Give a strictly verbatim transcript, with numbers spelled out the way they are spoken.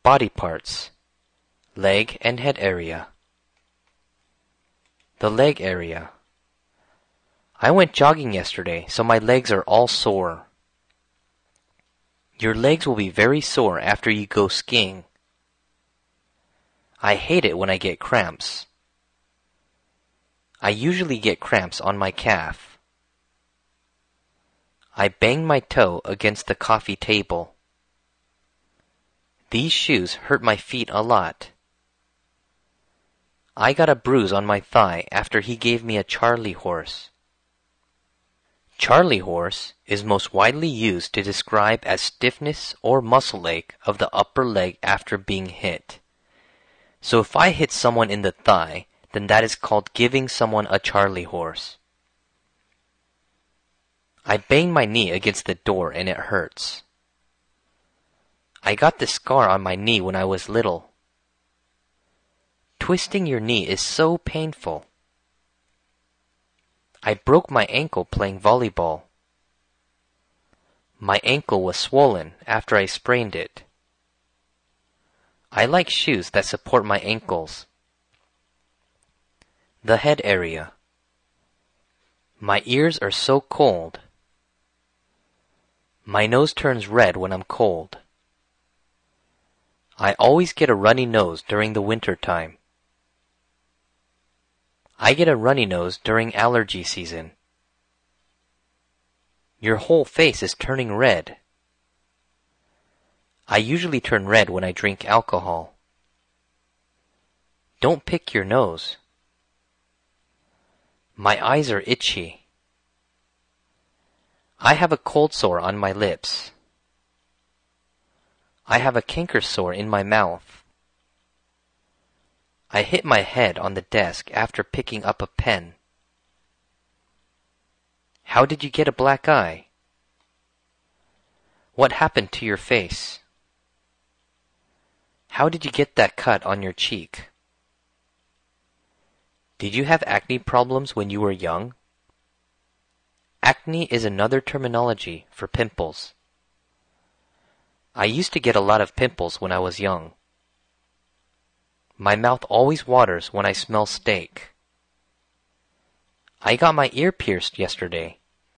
Body parts. Leg and head area. The leg area. I went jogging yesterday, so my legs are all sore. Your legs will be very sore after you go skiing. I hate it when I get cramps. I usually get cramps on my calf. I banged my toe against the coffee table. These shoes hurt my feet a lot. I got a bruise on my thigh after he gave me a Charlie horse. Charlie horse is most widely used to describe as stiffness or muscle ache of the upper leg after being hit. So if I hit someone in the thigh, then that is called giving someone a Charlie horse. I banged my knee against the door and it hurts. I got this scar on my knee when I was little. Twisting your knee is so painful. I broke my ankle playing volleyball. My ankle was swollen after I sprained it. I like shoes that support my ankles. The head area. My ears are so cold. My nose turns red when I'm cold. I always get a runny nose during the winter time. I get a runny nose during allergy season. Your whole face is turning red. I usually turn red when I drink alcohol. Don't pick your nose. My eyes are itchy. I have a cold sore on my lips. I have a canker sore in my mouth. I hit my head on the desk after picking up a pen. How did you get a black eye? What happened to your face? How did you get that cut on your cheek? Did you have acne problems when you were young? Acne is another terminology for pimples. I used to get a lot of pimples when I was young. My mouth always waters when I smell steak. I got my ear pierced yesterday.